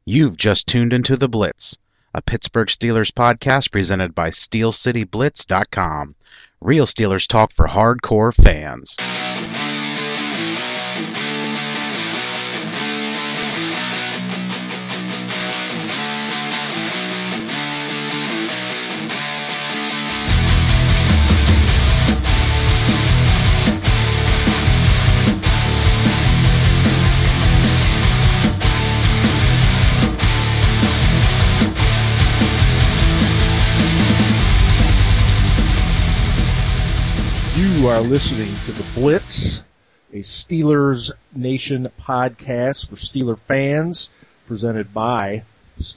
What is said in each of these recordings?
You've just tuned into The Blitz, a Pittsburgh Steelers podcast presented by SteelCityBlitz.com. Real Steelers talk for hardcore fans. You are listening to The Blitz, a Steelers Nation podcast for Steeler fans, presented by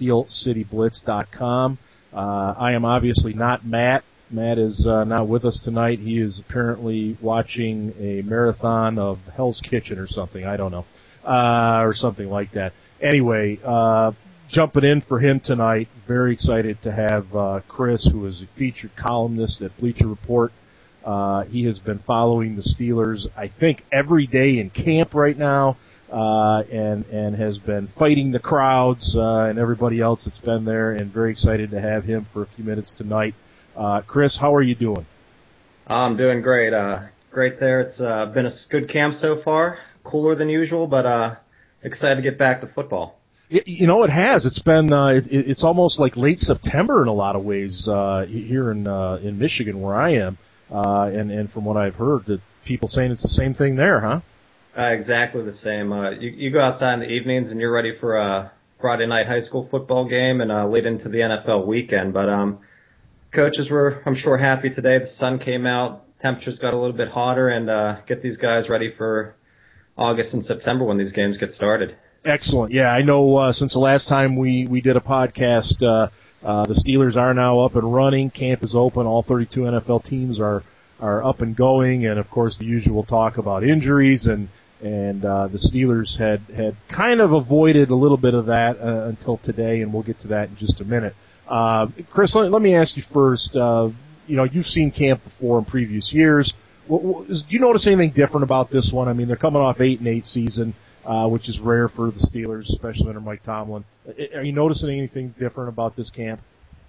SteelCityBlitz.com. I am obviously not Matt. Matt is not with us tonight. He is apparently watching a marathon of Hell's Kitchen or something. I don't know. Or something like that. Anyway, jumping in for him tonight, very excited to have Chris, who is a featured columnist at Bleacher Report. He has been following the Steelers, I think, every day in camp right now, and has been fighting the crowds and everybody else that's been there, and very excited to have him for a few minutes tonight. Chris, how are you doing? I'm doing great. Great there. It's been a good camp so far. Cooler than usual, but excited to get back to football. You know, it has. It's been it's almost like late September in a lot of ways here in Michigan, where I am. And from what I've heard, that people saying it's the same thing there, huh? Exactly the same. You go outside in the evenings and you're ready for a Friday night high school football game and lead into the NFL weekend. But coaches were, I'm sure, happy today. The sun came out, temperatures got a little bit hotter, and get these guys ready for August and September when these games get started. Excellent. Yeah, I know since the last time we did a podcast, the Steelers are now up and running. Camp is open. All 32 NFL teams are up and going, and of course the usual talk about injuries and the Steelers had kind of avoided a little bit of that until today, and we'll get to that in just a minute. Chris, let me ask you first. You've seen camp before in previous years. Do you notice anything different about this one? I mean, they're coming off 8-8 season, which is rare for the Steelers, especially under Mike Tomlin. Are you noticing anything different about this camp?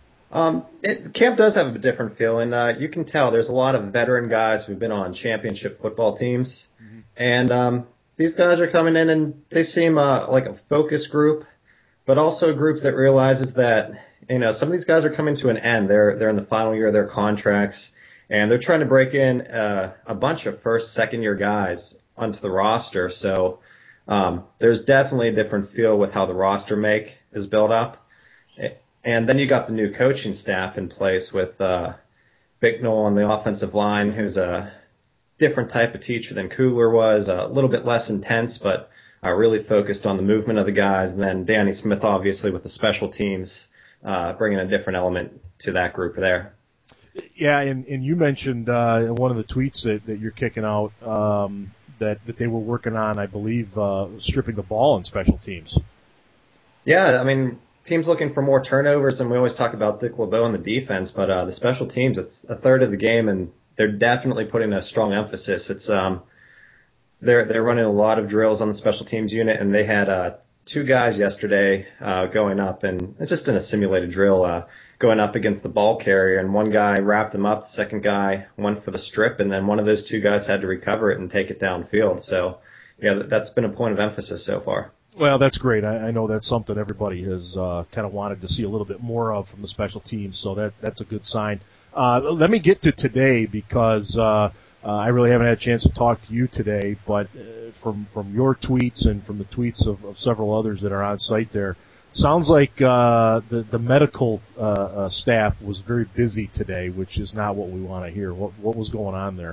Camp does have a different feel, and you can tell there's a lot of veteran guys who've been on championship football teams. Mm-hmm. And these guys are coming in, and they seem like a focus group, but also a group that realizes that, some of these guys are coming to an end. They're in the final year of their contracts, and they're trying to break in a bunch of first, second-year guys onto the roster. So there's definitely a different feel with how the roster make is built up. And then you got the new coaching staff in place with Bicknell on the offensive line, who's a different type of teacher than Kugler was, a little bit less intense, but really focused on the movement of the guys. And then Danny Smith, obviously, with the special teams, bringing a different element to that group there. Yeah, and you mentioned in one of the tweets that you're kicking out that they were working on, I believe, stripping the ball in special teams. Yeah, I mean, teams looking for more turnovers, and we always talk about Dick LeBeau and the defense, but the special teams, it's a third of the game, and they're definitely putting a strong emphasis. It's they're running a lot of drills on the special teams unit, and they had two guys yesterday going up, and just in a simulated drill, going up against the ball carrier, and one guy wrapped him up, the second guy went for the strip, and then one of those two guys had to recover it and take it downfield. So, yeah, that's been a point of emphasis so far. Well, that's great. I know that's something everybody has kind of wanted to see a little bit more of from the special teams, so that's a good sign. Let me get to today because I really haven't had a chance to talk to you today, but from your tweets and from the tweets of several others that are on site there, sounds like the medical staff was very busy today, which is not what we want to hear. What was going on there?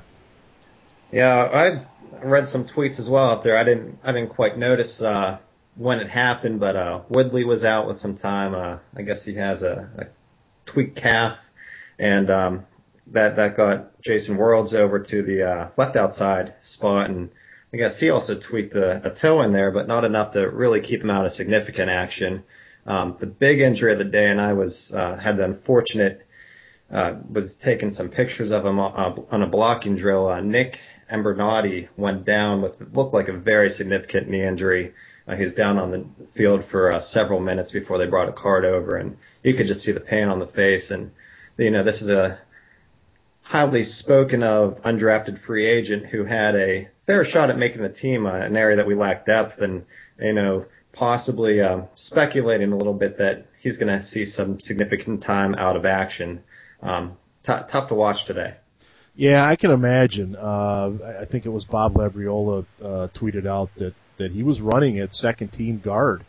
Yeah, I read some tweets as well up there. I didn't quite notice when it happened, but Woodley was out with some time. I guess he has a tweaked calf, and that got Jason Worlds over to the left outside spot, and I guess he also tweaked a toe in there, but not enough to really keep him out of significant action. The big injury of the day, and I had the unfortunate was taking some pictures of him on a blocking drill. Nick Embernati went down with what looked like a very significant knee injury. He was down on the field for several minutes before they brought a cart over, and you could just see the pain on the face. And this is a highly spoken of undrafted free agent who had a fair shot at making the team, an area that we lack depth, and possibly speculating a little bit that he's going to see some significant time out of action. Tough to watch today. Yeah, I can imagine. I think it was Bob Labriola tweeted out that he was running at second-team guard,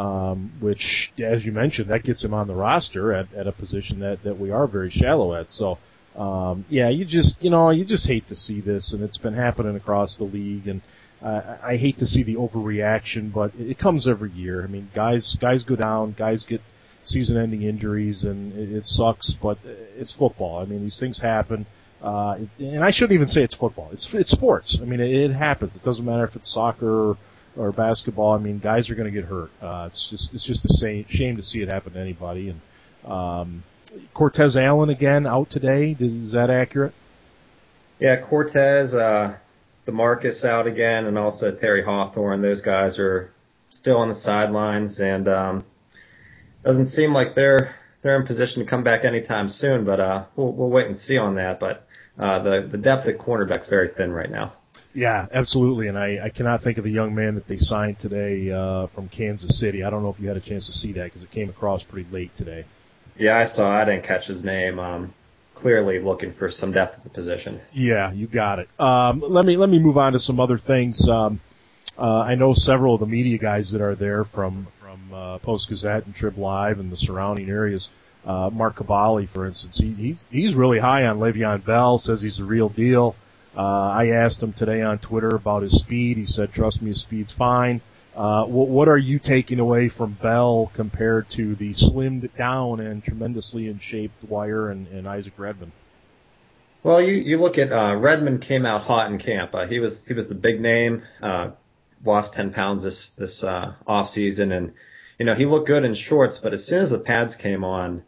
which, as you mentioned, that gets him on the roster at a position that we are very shallow at. So, you just hate to see this, and it's been happening across the league. And I hate to see the overreaction, but it comes every year. I mean, guys go down, guys get season-ending injuries, and it sucks, but it's football. I mean, these things happen. And I shouldn't even say it's football. It's sports. I mean, it happens. It doesn't matter if it's soccer or basketball. I mean, guys are going to get hurt. It's just a shame to see it happen to anybody. And Cortez Allen again out today. Is that accurate? Yeah, Cortez, DeMarcus out again, and also Terry Hawthorne. Those guys are still on the sidelines, and doesn't seem like they're in position to come back anytime soon. But we'll wait and see on that. But the depth at cornerback's very thin right now. Yeah, absolutely. And I cannot think of the young man that they signed today from Kansas City. I don't know if you had a chance to see that because it came across pretty late today. Yeah, I saw. I didn't catch his name. Clearly looking for some depth at the position. Yeah, you got it. Let me move on to some other things. I know several of the media guys that are there from Post-Gazette and Trib Live and the surrounding areas. Mark Cavalli, for instance, he's really high on Le'Veon Bell, says he's the real deal. I asked him today on Twitter about his speed. He said, trust me, his speed's fine. What are you taking away from Bell compared to the slimmed down and tremendously in shape Dwyer and Isaac Redman? Well, you look at Redman came out hot in camp. He was the big name. Lost 10 pounds this off season, and he looked good in shorts. But as soon as the pads came on,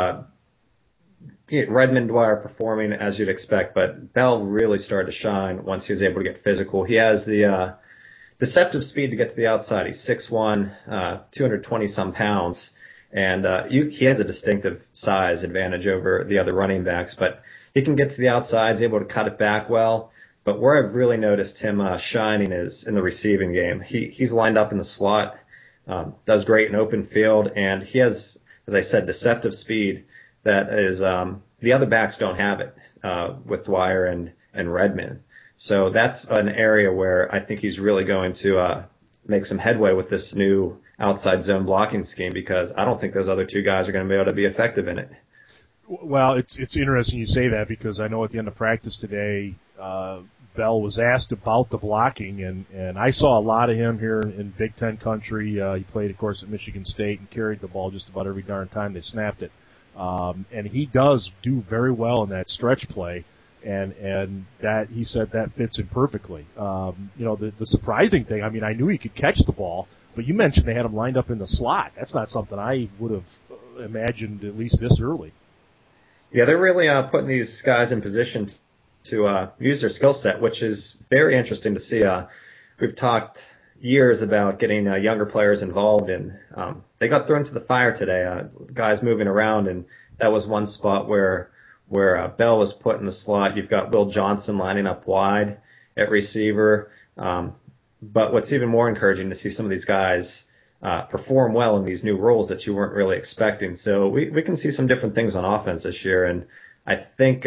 Redman, Dwyer performing as you'd expect, but Bell really started to shine once he was able to get physical. He has the deceptive speed to get to the outside. He's 6'1", 220-some pounds, and he has a distinctive size advantage over the other running backs, but he can get to the outside, he's able to cut it back well. But where I've really noticed him shining is in the receiving game. He's lined up in the slot, does great in open field, and he has, as I said, deceptive speed that is the other backs don't have it with Dwyer and Redman. So that's an area where I think he's really going to make some headway with this new outside zone blocking scheme, because I don't think those other two guys are going to be able to be effective in it. Well, it's interesting you say that, because I know at the end of practice today, Bell was asked about the blocking, and I saw a lot of him here in Big Ten country. He played, of course, at Michigan State and carried the ball just about every darn time they snapped it. And he does do very well in that stretch play. And that, he said, that fits him perfectly. The surprising thing, I mean, I knew he could catch the ball, but you mentioned they had him lined up in the slot. That's not something I would have imagined, at least this early. Yeah, they're really putting these guys in position to use their skill set, which is very interesting to see. We've talked years about getting younger players involved, and they got thrown to the fire today. Guys moving around, and that was one spot where Bell was put in the slot. You've got Will Johnson lining up wide at receiver. But what's even more encouraging to see some of these guys perform well in these new roles that you weren't really expecting. So we can see some different things on offense this year, and I think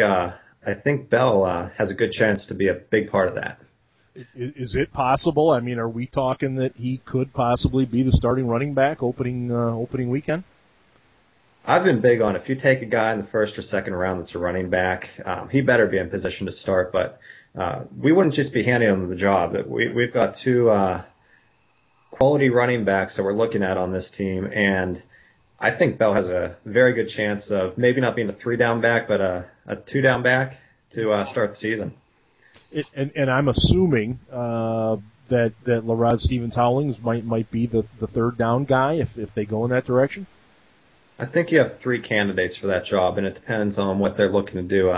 Bell has a good chance to be a big part of that. Is it possible? I mean, are we talking that he could possibly be the starting running back opening weekend? I've been big on, if you take a guy in the first or second round that's a running back, he better be in position to start. But we wouldn't just be handing him the job. We've got two quality running backs that we're looking at on this team, and I think Bell has a very good chance of maybe not being a 3-down back, but a 2-down back to start the season. And I'm assuming that LaRod Stevens-Howlings might be the 3rd-down guy if they go in that direction. I think you have 3 candidates for that job, and it depends on what they're looking to do.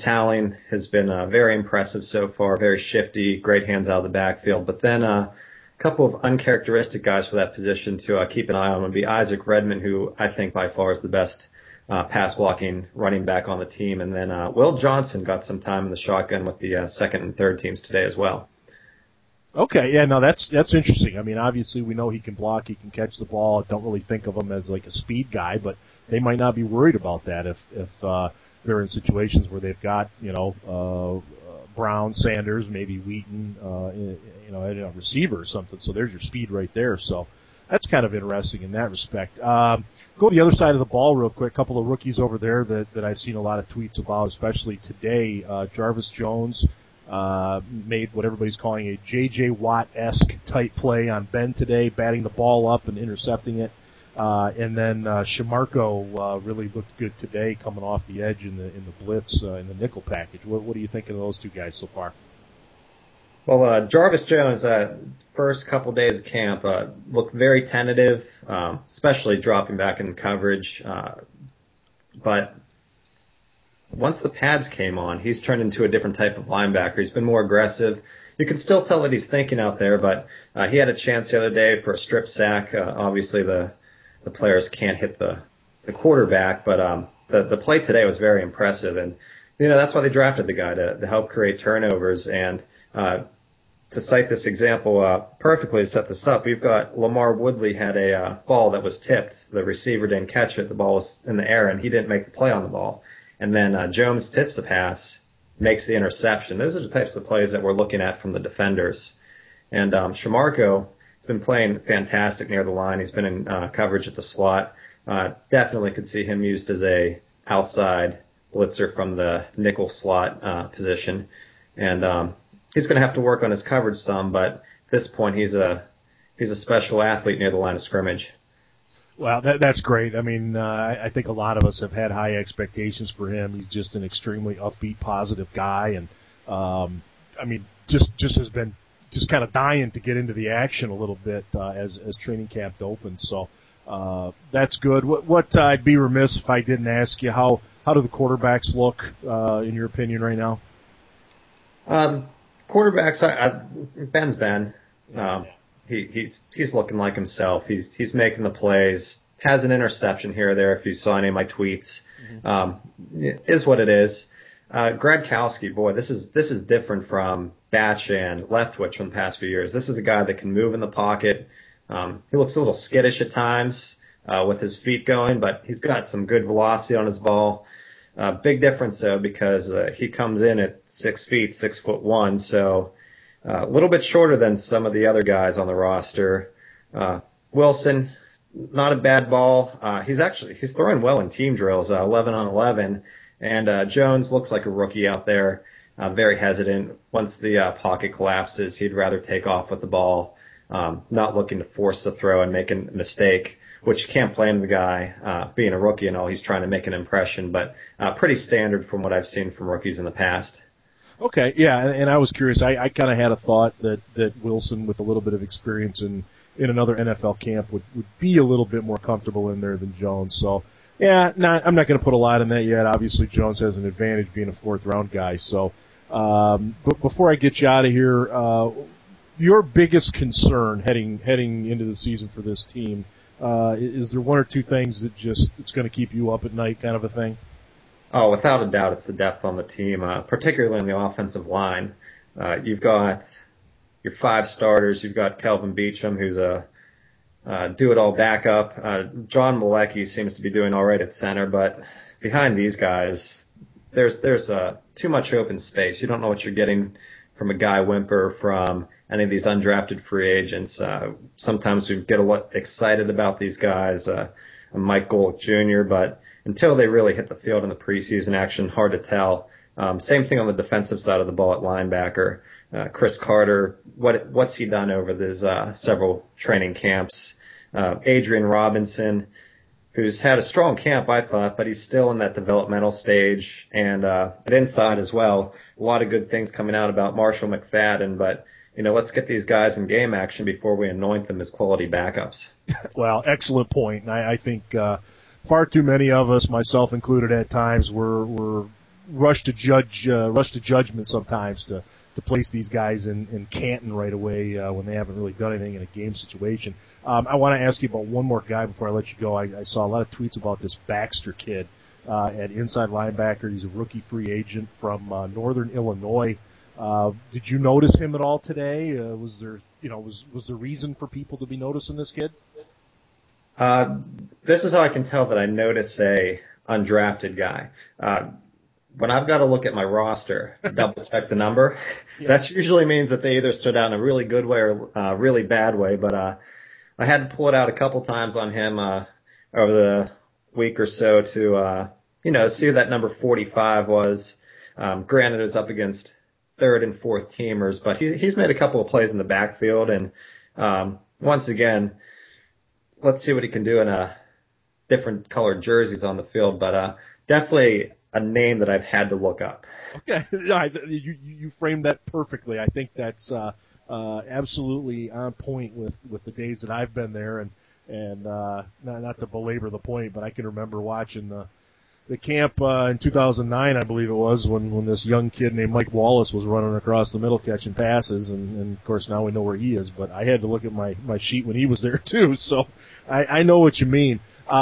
Stevens-Howling has been very impressive so far, very shifty, great hands out of the backfield. But then couple of uncharacteristic guys for that position to keep an eye on would be Isaac Redman, who I think by far is the best pass blocking running back on the team, and then Will Johnson got some time in the shotgun with the second and third teams today as well. Okay, yeah, no, that's interesting. I mean, obviously we know he can block, he can catch the ball. I don't really think of him as like a speed guy, but they might not be worried about that if they're in situations where they've got, Brown, Sanders, maybe Wheaton, a receiver or something. So there's your speed right there. So that's kind of interesting in that respect. Go to the other side of the ball real quick. A couple of rookies over there that I've seen a lot of tweets about, especially today. Jarvis Jones made what everybody's calling a J.J. Watt-esque type play on Ben today, batting the ball up and intercepting it. And then Shamarko really looked good today, coming off the edge in the blitz in the nickel package. What do you think of those two guys so far? Well, Jarvis Jones, first couple days of camp, looked very tentative, especially dropping back in coverage. But once the pads came on, he's turned into a different type of linebacker. He's been more aggressive. You can still tell that he's thinking out there, but he had a chance the other day for a strip sack. Obviously, the players can't hit the quarterback, but the play today was very impressive. And, that's why they drafted the guy, to help create turnovers. And to cite this example perfectly to set this up, we've got Lamar Woodley had a ball that was tipped. The receiver didn't catch it. The ball was in the air, and he didn't make the play on the ball. And then Jones tips the pass, makes the interception. Those are the types of plays that we're looking at from the defenders. And Shamarko has been playing fantastic near the line. He's been in coverage at the slot. Definitely could see him used as a outside blitzer from the nickel slot position. And he's going to have to work on his coverage some, but at this point he's a special athlete near the line of scrimmage. Well, that's great. I mean, I think a lot of us have had high expectations for him. He's just an extremely upbeat, positive guy, and just has been just kind of dying to get into the action a little bit as training camp opens. So that's good. What I'd be remiss if I didn't ask you, how do the quarterbacks look in your opinion right now? Quarterbacks, Ben's Ben. He's looking like himself. He's making the plays. Has an interception here or there. If you saw any of my tweets, it is what it is. Gradkowski, boy, this is different from Batch and Leftwich from the past few years. This is a guy that can move in the pocket. He looks a little skittish at times with his feet going, but he's got some good velocity on his ball. Big difference though, because he comes in at 6 feet, 6'1", so. A little bit shorter than some of the other guys on the roster. Wilson, not a bad ball. He's throwing well in team drills, 11 on 11. And Jones looks like a rookie out there, very hesitant. Once the pocket collapses, he'd rather take off with the ball, not looking to force the throw and make a mistake, which you can't blame the guy being a rookie and all. He's trying to make an impression, but pretty standard from what I've seen from rookies in the past. Okay, yeah, and I was curious. I kind of had a thought that Wilson, with a little bit of experience in another NFL camp, would be a little bit more comfortable in there than Jones. So, yeah, I'm not going to put a lot in that yet. Obviously, Jones has an advantage being a fourth-round guy. So, but before I get you out of here, your biggest concern heading into the season for this team, is there one or two things that it's going to keep you up at night, kind of a thing? Oh, without a doubt, it's the depth on the team, particularly on the offensive line. You've got your 5 starters. You've got Kelvin Beachum, who's a do-it-all backup. John Malecki seems to be doing all right at center, but behind these guys, there's too much open space. You don't know what you're getting from a Guy Wimper, from any of these undrafted free agents. Sometimes we get a lot excited about these guys, Mike Golick Jr., but until they really hit the field in the preseason action, hard to tell. Same thing on the defensive side of the ball at linebacker. Chris Carter, what's he done over these several training camps? Adrian Robinson, who's had a strong camp, I thought, but he's still in that developmental stage. And at inside as well, a lot of good things coming out about Marshall McFadden, but let's get these guys in game action before we anoint them as quality backups. Well, excellent point. I think far too many of us, myself included at times, were rushed to judgment sometimes to place these guys in Canton right away when they haven't really done anything in a game situation. I want to ask you about one more guy before I let you go. I saw a lot of tweets about this Baxter kid at inside linebacker. He's a rookie free agent from Northern Illinois. Did you notice him at all today? Was there reason for people to be noticing this kid? This is how I can tell that I notice a undrafted guy. When I've got to look at my roster, double check the number, that usually means that they either stood out in a really good way or a really bad way. But I had to pull it out a couple times on him over the week or so to see who that number 45 was. Granted, it was up against third and fourth teamers, but he's made a couple of plays in the backfield. And once again, let's see what he can do in different colored jerseys on the field. But definitely a name that I've had to look up. Okay, you framed that perfectly. I think that's absolutely on point with the days that I've been there, and not to belabor the point, but I can remember watching the camp in 2009, I believe it was, when this young kid named Mike Wallace was running across the middle catching passes, and of course now we know where he is, but I had to look at my sheet when he was there too, so I know what you mean.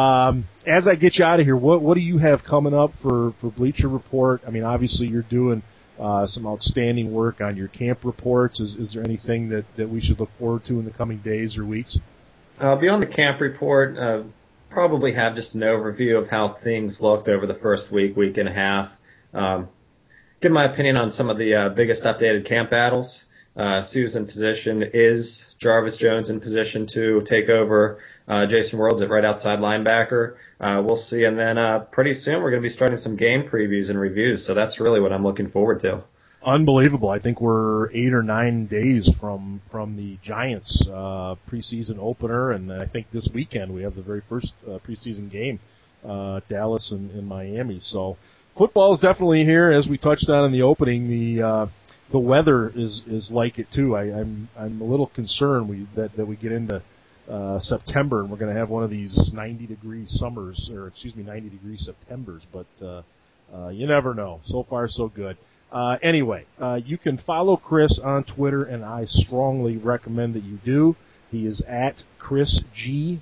As I get you out of here, what do you have coming up for Bleacher Report? I mean, obviously you're doing some outstanding work on your camp reports. Is there anything that we should look forward to in the coming days or weeks? Beyond the camp report, probably have just an overview of how things looked over the first week and a half. Give my opinion on some of the biggest updated camp battles. Sue's in position. Is Jarvis Jones in position to take over Jason Worlds at right outside linebacker? We'll see. And then pretty soon we're going to be starting some game previews and reviews. So that's really what I'm looking forward to. Unbelievable. I think we're 8 or 9 days from the Giants preseason opener, and I think this weekend we have the very first preseason game, Dallas and Miami. So football is definitely here, as we touched on in the opening. The weather is like it too. I'm a little concerned that we get into September and we're going to have one of these 90-degree summers, 90-degree Septembers. But you never know. So far, so good. Anyway, you can follow Chris on Twitter, and I strongly recommend that you do. He is at ChrisG_FC.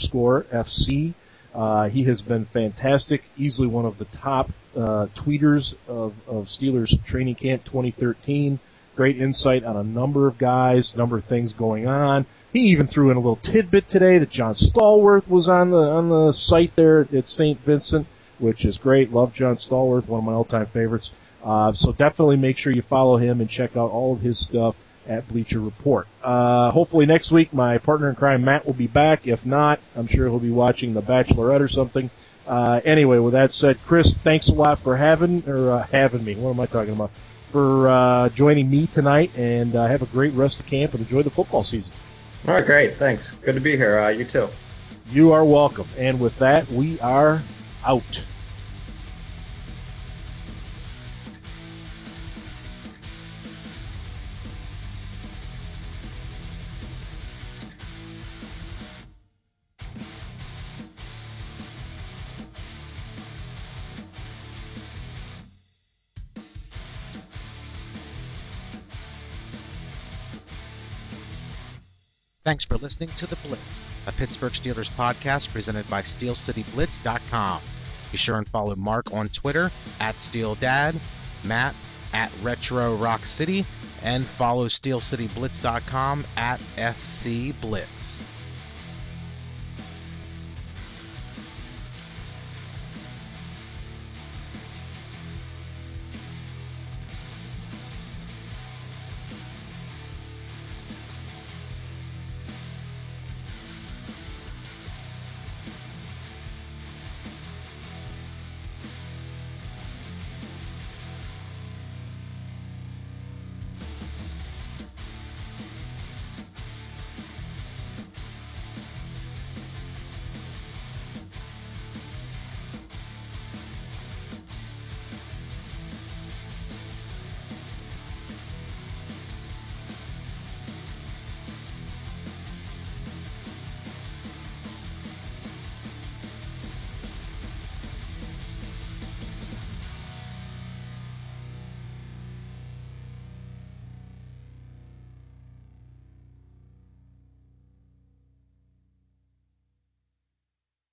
He has been fantastic, easily one of the top tweeters of Steelers Training Camp 2013. Great insight on a number of guys, number of things going on. He even threw in a little tidbit today that John Stallworth was on the site there at St. Vincent, which is great. Love John Stallworth, one of my all-time favorites. So definitely make sure you follow him and check out all of his stuff at Bleacher Report. Hopefully next week my partner in crime Matt will be back. If not, I'm sure he'll be watching The Bachelorette or something. Anyway, with that said, Chris, thanks a lot for having me. What am I talking about? For joining me tonight, and have a great rest of camp and enjoy the football season. All right, great. Thanks. Good to be here. You too. You are welcome. And with that, we are out. Thanks for listening to The Blitz, a Pittsburgh Steelers podcast presented by SteelCityBlitz.com. Be sure and follow Mark on Twitter at SteelDad, Matt at RetroRockCity, and follow SteelCityBlitz.com at SCBlitz.